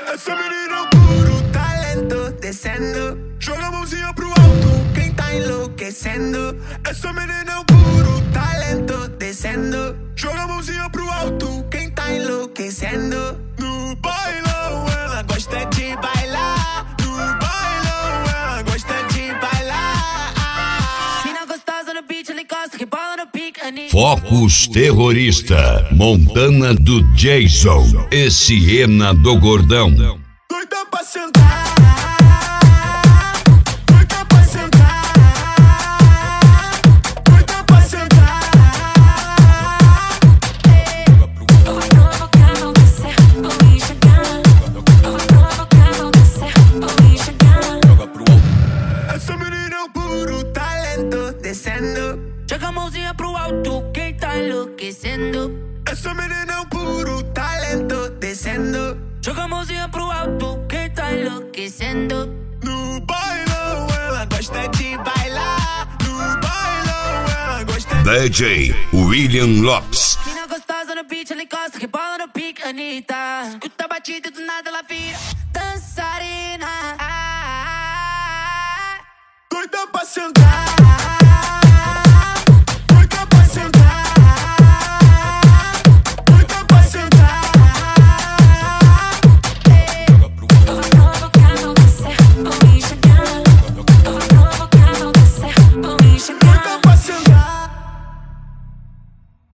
Essa menina é o puro talento, descendo. Joga a mãozinha pro alto, quem tá enlouquecendo. Essa menina é o puro talento, descendo. Joga a mãozinha pro alto, quem tá enlouquecendo. No bailão ela gosta de bailar. No bailão ela gosta de bailar. Mina gostosa no beat, ela encosta, que bola no pique, Anitta. Focus Terrorista, Montana do Jason e Siena do Gordão. Doida pra sentar, doida pra sentar, doida pra sentar. Eu vou provocar, vou descer, vou me chegar. Eu vou provocar, vou descer, vou me chegar. Essa menina é o puro talento, descendo. Joga a mãozinha pro alto, quem tá enlouquecendo. Essa menina é o puro talento, descendo. Joga a mãozinha pro alto, quem tá enlouquecendo. No bailão ela gosta de bailar. No bailão ela gosta de... DJ William Lopes. Mina gostosa no beat, ela encosta, que bola no pique, Anitta. Escuta a batida e do nada ela vira dançarina. Doida pra sentar.